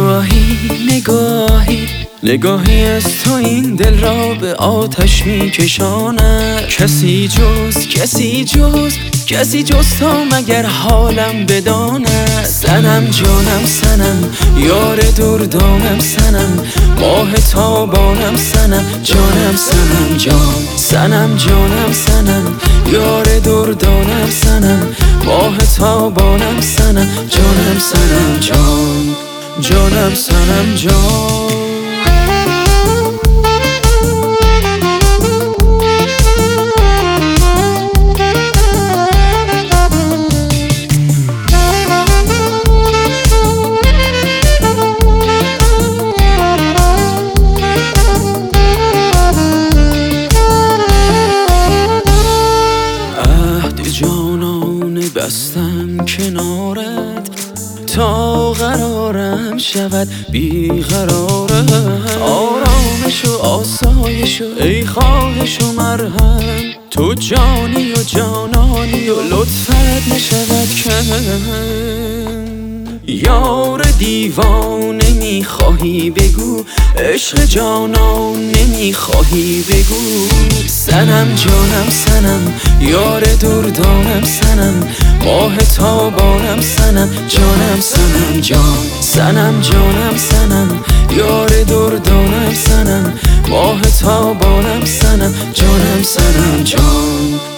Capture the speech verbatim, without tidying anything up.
نگاهی نگاهی نگاهی از تو این دل را به آتش می کشاند. کسی جز کسی جز کسی جز تو مگر حالم بداند. سنم جانم سنم یار دردانم سنم ماه تابانم سنم جانم سنم جان سنم جانم سنم یار دردانم سنم ماه تابانم سنم جانم سنم جان جانم سنم جان. جانانه بستم کنارت تا قرارم شود بیقراره. آرامش و آسایش و ای خواهش و مرهم تو جانی و جانانی و لطفت نشود کم. یار دیوانه میخواهی بگو عشق جانانه میخواهی بگو. سنم جانم سنم یار دردانم سنم ماه تابانم سنم جانم سنم جان سنم جانم سنم یار دردانم سنم ماه تابانم سنم جانم سنم جان